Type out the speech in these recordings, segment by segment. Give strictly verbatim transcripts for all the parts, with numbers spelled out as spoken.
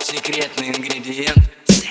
секретный ингредиент.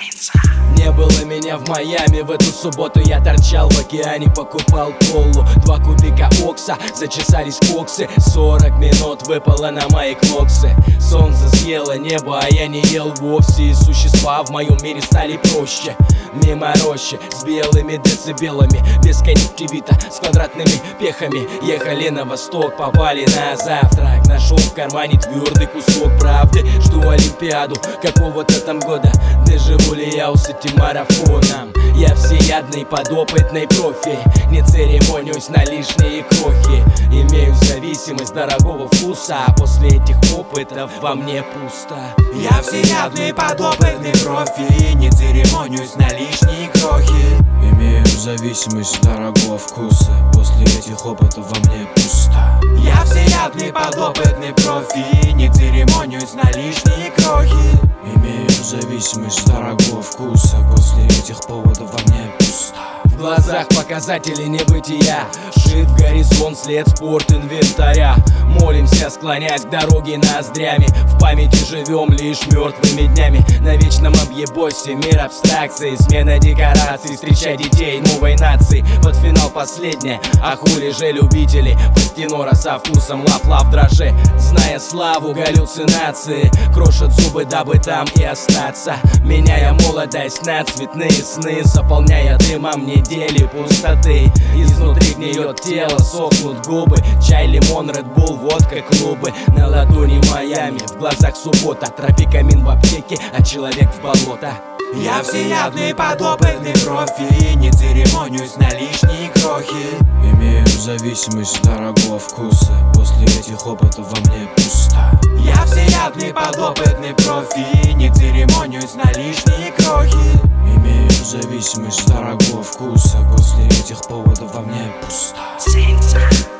Не было меня в Майами, в эту субботу я торчал в океане, покупал колу. Два кубика окса, зачесались коксы. Сорок минут выпало на мои клоксы. Солнце съело небо, а я не ел вовсе. И существа в моем мире стали проще. Мимо рощи с белыми децибелами, без конъюнктивита, с квадратными пехами. Ехали на восток, попали на завтрак. Нашел в кармане твердый кусок правды. Жду олимпиаду какого-то там года. Доживу ли я с этим марафоном? Я всеядный подопытный профи. Не церемонюсь на лишние крохи. Имею зависимость дорогого вкуса, а после этих опытов во мне пусто. Я всеядный подопытный профи. Не церемонюсь на лишние крохи. Имею зависимость дорогого вкуса, после этих опытов во мне пусто. Я всеядный подопытный профи. Не церемонюсь на лишние крохи. Имею зависимость дорогого вкуса, после этих поводов во мне пусто. В глазах показатели небытия, вшит в горизонт след спорт инвентаря. Молимся, склоняясь к дороге ноздрями. В памяти живем лишь мертвыми днями. На вечном объебосе мир абстракций. Смена декораций, встречай детей новой нации. Под финал последняя, а хули же любители пастинора со вкусом лав-лав дрожжи. Зная славу галлюцинации, крошат зубы, дабы там и остаться. Меняя молодость на цветные сны, заполняя дымом недели пустоты. Изнутри гниет тело, сохнут губы. Чай, лимон, редбул, водка, клубы. На ладони Майами, в глазах суббота. Тропикамин в аптеке, а человек в болото. Я всеядный подопытный профи. Не церемонюсь на лишние крохи. Имею зависимость дорогого вкуса, после этих опытов во мне пусто. Я всеядный подопытный профи. Не церемонюсь на лишние крохи. Имею зависимость дорогого вкуса, после этих поводов во мне пусто. Сенса.